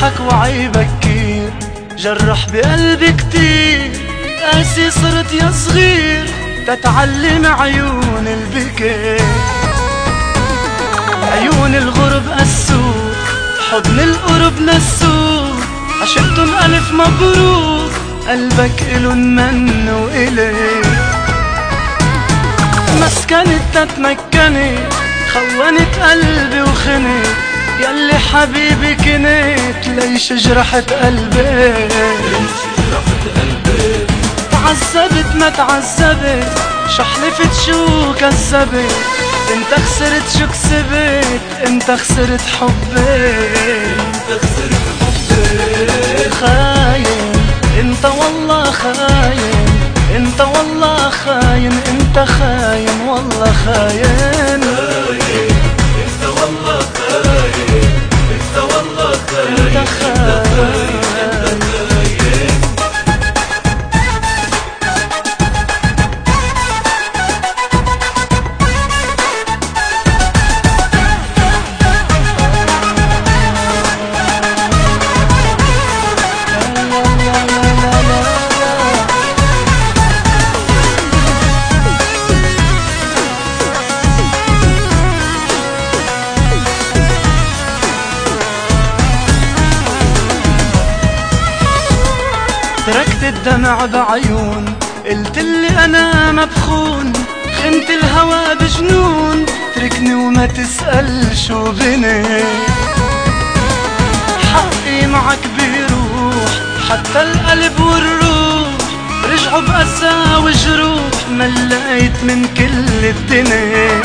بضحك وعيبك كتير، جرح بقلبي كتير، قاسي صرت يا صغير تتعلم عيون البكاء. عيون الغرب قسوك، حضن القرب نسوك، عشقتن ألف مبروك، قلبك إلن من وإليك. مسكنت تتمكنت، خونت قلبي وخنت، ياللي حبيبي كنت ليش جرحت قلبي. تعذبت ما تعذبت، شو حلفت شو كذبت، انت خسرت شو كسبت، انت خسرت حبي. خاين انت والله خاين، انت والله خاين، انت خاين والله خاين. انت والله خاين، انت والله خاين، انت خاين. تركت الدمع بعيون، قلتلي انا مبخون، خنت الهوى بجنون، تركني وما تسأل شو بني. حقي معك بيروح، حتى القلب والروح رجعوا بأسى وجروح، ملقيت من كل الدنيا.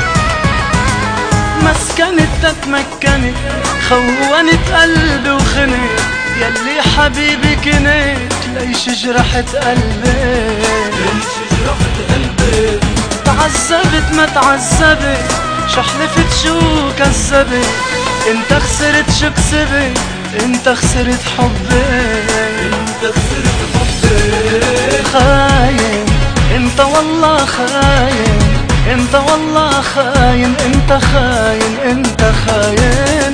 مسكنت تتمكنت، خونت قلبي وخنت، ياللي حبيبي كنت ليش جرحت قلبي. تعذبت ما تعذبت، شو حلفت شو كذبت، انت خسرت شو كسبت، انت خسرت حبي. خاين انت والله خاين، انت والله خاين، انت خاين، انت خاين.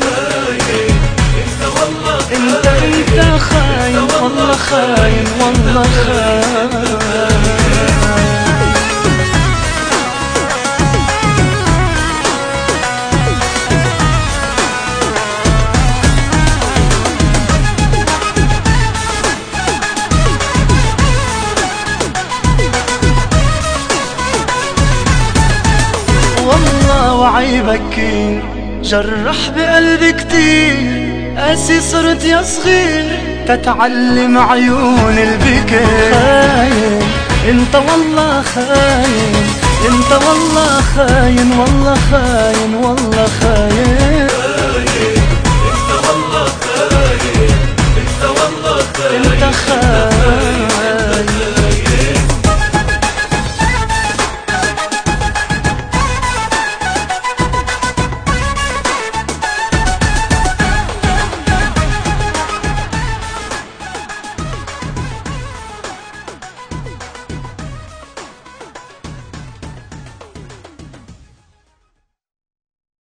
انت خاين والله خاين والله خاين. والله وعيبك كتير، جرح بقلبي كتير، قاسي صرت يا صغير تتعلم عيون البكاء. خاين انت والله خاين، انت والله خاين والله خاين.